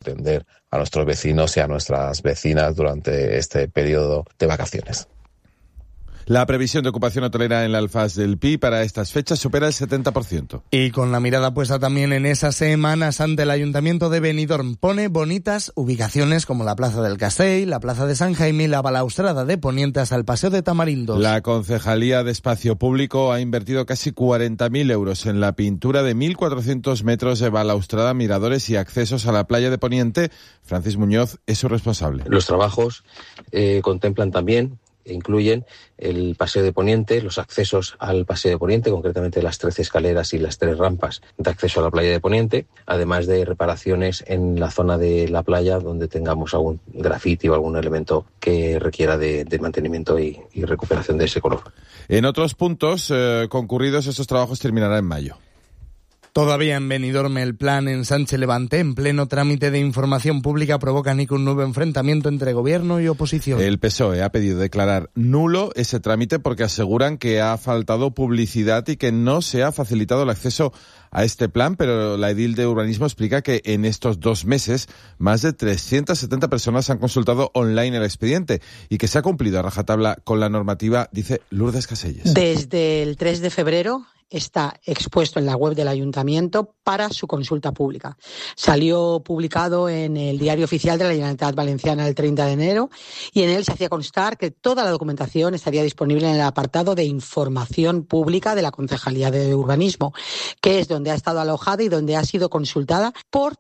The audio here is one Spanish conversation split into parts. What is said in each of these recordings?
atender a nuestros vecinos y a nuestras vecinas durante este periodo de vacaciones. La previsión de ocupación hotelera en la Alfaz del Pi para estas fechas supera el 70%. Y con la mirada puesta también en esa Semana Santa, el Ayuntamiento de Benidorm pone bonitas ubicaciones como la Plaza del Castell, la Plaza de San Jaime y la balaustrada de Poniente hasta el Paseo de Tamarindos. La Concejalía de Espacio Público ha invertido casi 40.000 euros en la pintura de 1.400 metros de balaustrada, miradores y accesos a la playa de Poniente. Francis Muñoz es su responsable. Los trabajos contemplan también incluyen el Paseo de Poniente, los accesos al Paseo de Poniente, concretamente las 13 escaleras y las 3 rampas de acceso a la playa de Poniente, además de reparaciones en la zona de la playa donde tengamos algún grafiti o algún elemento que requiera de mantenimiento y recuperación de ese color. En otros puntos concurridos, estos trabajos terminarán en mayo. Todavía en Benidorm, el plan Ensanche Levante, en pleno trámite de información pública, provoca un nuevo enfrentamiento entre gobierno y oposición. El PSOE ha pedido declarar nulo ese trámite porque aseguran que ha faltado publicidad y que no se ha facilitado el acceso a este plan, pero la edil de urbanismo explica que en estos 2 meses más de 370 personas han consultado online el expediente y que se ha cumplido a rajatabla con la normativa, dice Lourdes Caselles. Desde el 3 de febrero está expuesto en la web del Ayuntamiento para su consulta pública. Salió publicado en el Diario Oficial de la Generalitat Valenciana el 30 de enero y en él se hacía constar que toda la documentación estaría disponible en el apartado de información pública de la Concejalía de Urbanismo, que es donde ha estado alojada y donde ha sido consultada por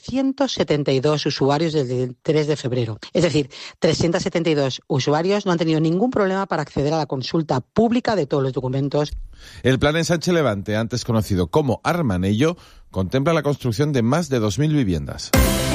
372 usuarios desde el 3 de febrero. Es decir, 372 usuarios no han tenido ningún problema para acceder a la consulta pública de todos los documentos. El plan Ensanche Levante, antes conocido como Armanello, contempla la construcción de más de 2.000 viviendas.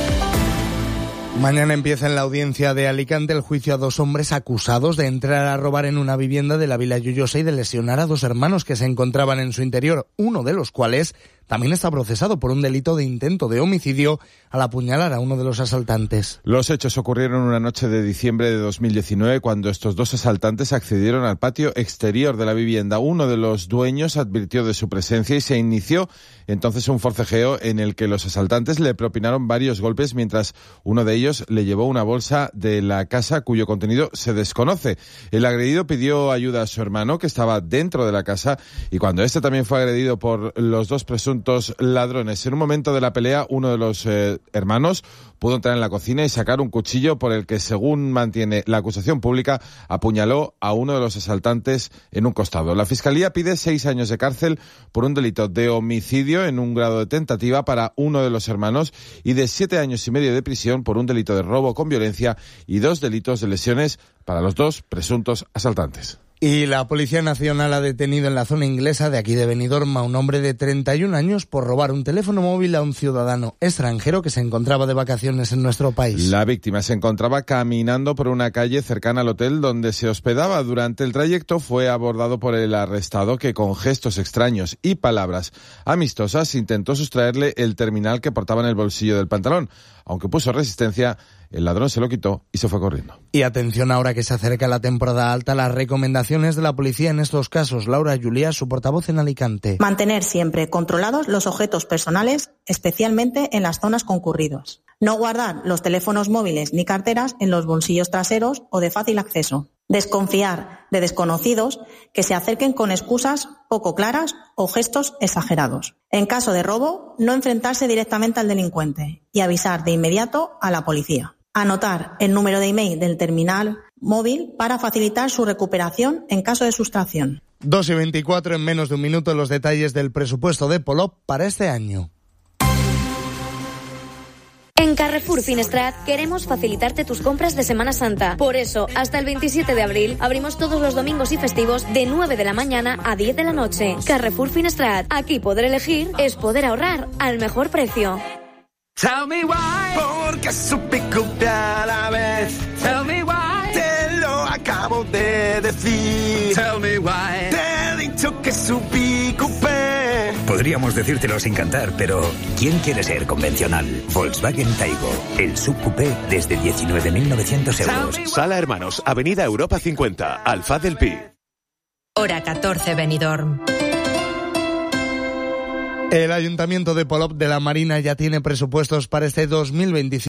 Mañana empieza en la audiencia de Alicante el juicio a 2 hombres acusados de entrar a robar en una vivienda de la Vila Lloyosa y de lesionar a 2 hermanos que se encontraban en su interior, uno de los cuales también está procesado por un delito de intento de homicidio al apuñalar a uno de los asaltantes. Los hechos ocurrieron una noche de diciembre de 2019 cuando estos 2 asaltantes accedieron al patio exterior de la vivienda. Uno de los dueños advirtió de su presencia y se inició entonces un forcejeo en el que los asaltantes le propinaron varios golpes mientras uno de ellos le llevó una bolsa de la casa cuyo contenido se desconoce. El agredido pidió ayuda a su hermano que estaba dentro de la casa y cuando este también fue agredido por los 2 presuntos ladrones. En un momento de la pelea, uno de los hermanos pudo entrar en la cocina y sacar un cuchillo por el que, según mantiene la acusación pública, apuñaló a uno de los asaltantes en un costado. La Fiscalía pide 6 años de cárcel por un delito de homicidio en un grado de tentativa para uno de los hermanos y de 7 años y medio de prisión por un delito de robo con violencia y 2 delitos de lesiones para los 2 presuntos asaltantes. Y la Policía Nacional ha detenido en la zona inglesa de aquí de Benidorm a un hombre de 31 años por robar un teléfono móvil a un ciudadano extranjero que se encontraba de vacaciones en nuestro país. La víctima se encontraba caminando por una calle cercana al hotel donde se hospedaba. Durante el trayecto fue abordado por el arrestado que con gestos extraños y palabras amistosas intentó sustraerle el terminal que portaba en el bolsillo del pantalón. Aunque puso resistencia, el ladrón se lo quitó y se fue corriendo. Y atención ahora que se acerca la temporada alta, las recomendaciones de la policía en estos casos. Laura Juliá, su portavoz en Alicante. Mantener siempre controlados los objetos personales, especialmente en las zonas concurridas. No guardar los teléfonos móviles ni carteras en los bolsillos traseros o de fácil acceso. Desconfiar de desconocidos que se acerquen con excusas poco claras o gestos exagerados. En caso de robo, no enfrentarse directamente al delincuente y avisar de inmediato a la policía. Anotar el número de email del terminal móvil para facilitar su recuperación en caso de sustracción. 2:24, en menos de un minuto, los detalles del presupuesto de Polop para este año. En Carrefour Finestrat queremos facilitarte tus compras de Semana Santa. Por eso, hasta el 27 de abril, abrimos todos los domingos y festivos de 9 de la mañana a 10 de la noche. Carrefour Finestrat. Aquí poder elegir es poder ahorrar al mejor precio. Tell me why, porque supe copiar a la vez. Tell me why, te lo acabo de decir. Tell me why, te he dicho que subí coupé. Podríamos decírtelo sin cantar, pero ¿quién quiere ser convencional? Volkswagen Taigo, el subcoupé desde 19.900 euros. Sala Hermanos, Avenida Europa 50, Alfaz del Pi. Hora 14, Benidorm. El Ayuntamiento de Polop de la Marina ya tiene presupuestos para este 2025.